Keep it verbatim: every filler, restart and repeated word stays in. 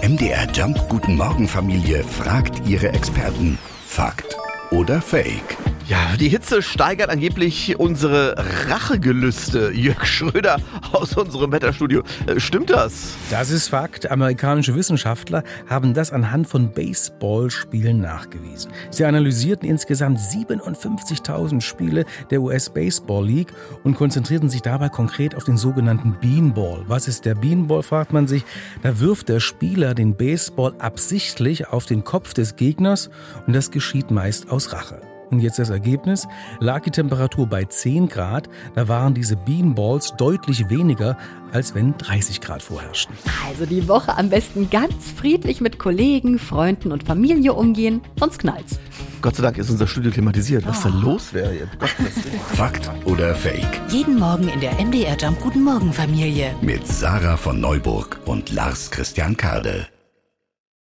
M D R Jump Guten Morgen Familie fragt ihre Experten. Fakt oder Fake? Ja, die Hitze steigert angeblich unsere Rachegelüste. Jörg Schröder aus unserem Wetterstudio. Äh, Stimmt das? Das ist Fakt. Amerikanische Wissenschaftler haben das anhand von Baseballspielen nachgewiesen. Sie analysierten insgesamt siebenundfünfzigtausend Spiele der U S Baseball League und konzentrierten sich dabei konkret auf den sogenannten Beanball. Was ist der Beanball, fragt man sich. Da wirft der Spieler den Baseball absichtlich auf den Kopf des Gegners und das geschieht meist aus Rache. Und jetzt das Ergebnis, lag die Temperatur bei zehn Grad, da waren diese Beanballs deutlich weniger, als wenn dreißig Grad vorherrschten. Also die Woche am besten ganz friedlich mit Kollegen, Freunden und Familie umgehen, sonst knallt's. Gott sei Dank ist unser Studio klimatisiert. Was da los wäre jetzt? Fakt oder Fake? Jeden Morgen in der M D R Jump Guten Morgen Familie. Mit Sarah von Neuburg und Lars Christian Kade.